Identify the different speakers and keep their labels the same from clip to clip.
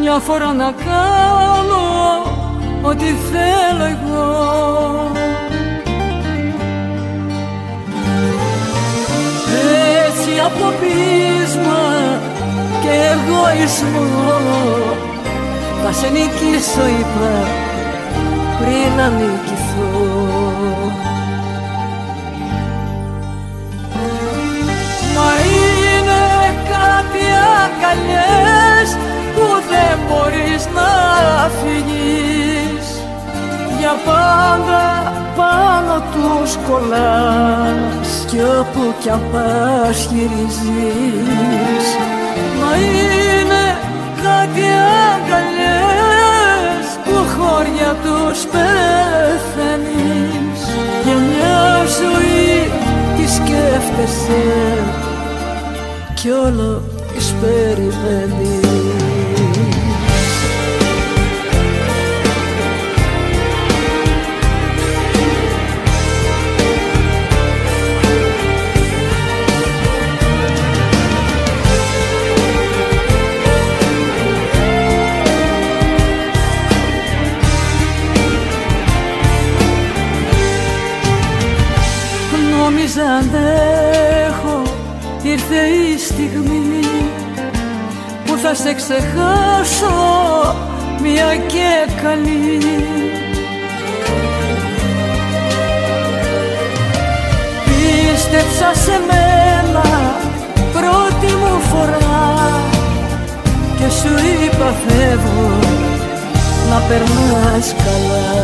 Speaker 1: μια φορά να κάνω ό,τι θέλω εγώ. Έτσι από πείσμα και εγωισμό θα σε νικήσω, είπα, πριν να νικηθώ. Μα είναι κάτι αγκαλιές που δεν μπορείς να φύγεις. Για πάντα πάνω τους κολλάς κι όπου κι αν πας γυρίζεις. Μα είναι κάτι αγκαλιές που χώρια τους πεθαίνεις. Για μια ζωή τι σκέφτεσαι κι όλο τις περιμένεις. Νόμιζα αντέχω, ήρθε η στιγμή που θα σε ξεχάσω μια και καλή. Πίστεψα σε μένα πρώτη μου φορά και σου είπα φεύγω να περνάς καλά.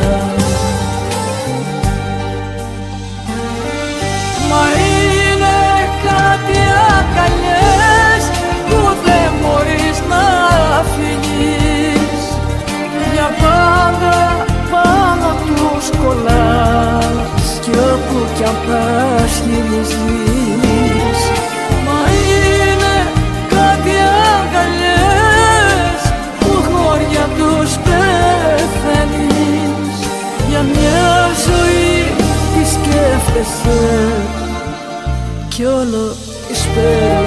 Speaker 1: Μα είναι κάτι αγκαλιές που δεν μπορείς να φύγεις. Για πάντα πάνω τους κολλάς κι όπου κι αν πας γυρίζεις. Μα είναι κάτι αγκαλιές που χώρια τους πεθαίνεις. Για μια ζωή τι σκέφτεσαι κι όλο τις περιμένεις.